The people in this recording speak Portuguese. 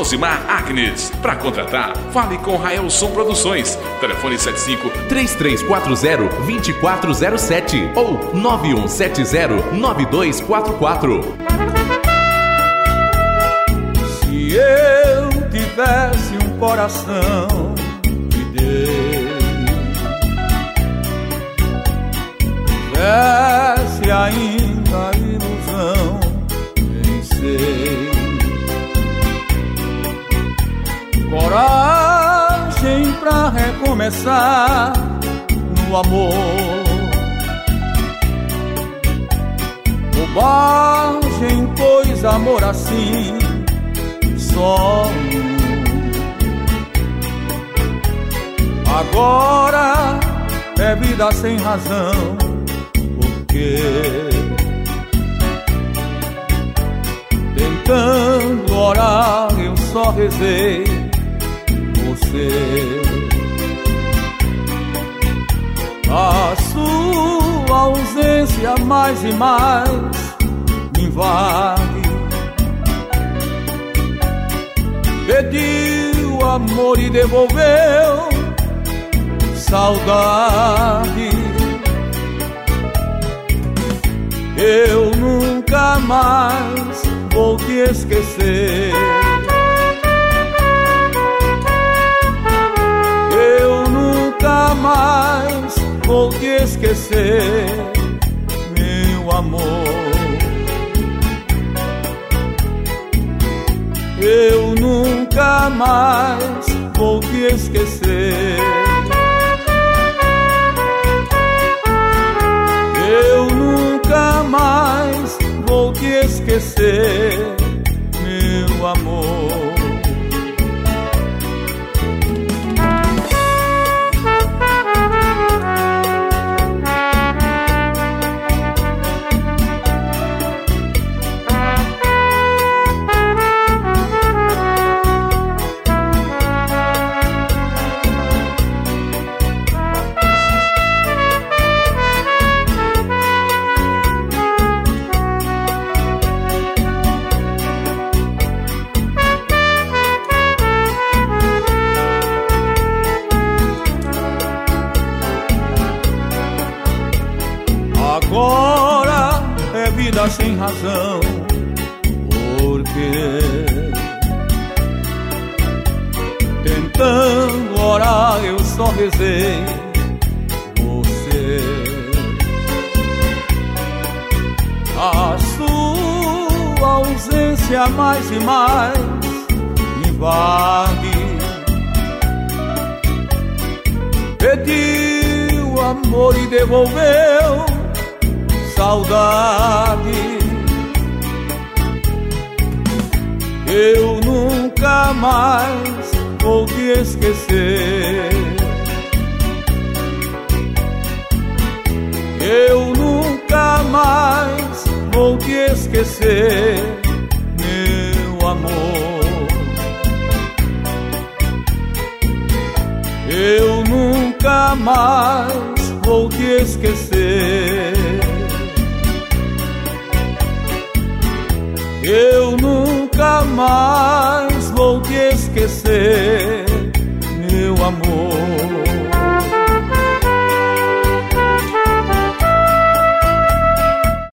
Rosimar Agnes. Para contratar, fale com Raelson Produções. Telefone 75-3340-2407 ou 9170-9244. Se eu tivesse um coração de Deus, tivesse ainda ilusão em ser, coragem pra recomeçar no amor, bobagem, pois amor assim só um. Agora é vida sem razão, porque tentando orar eu só rezei você. A sua ausência mais e mais me invade. Pediu amor e devolveu saudade. Eu nunca mais vou te esquecer. Eu nunca mais vou te esquecer, meu amor. Eu nunca mais vou te esquecer. Eu nunca mais vou te esquecer, meu amor. Agora é vida sem razão, porque tentando orar eu só rezei você. A sua ausência mais e mais me invade. Pediu amor e devolveu saudade. Eu nunca mais vou te esquecer. Eu nunca mais vou te esquecer, meu amor. Eu nunca mais vou te esquecer. Eu nunca mais vou te esquecer,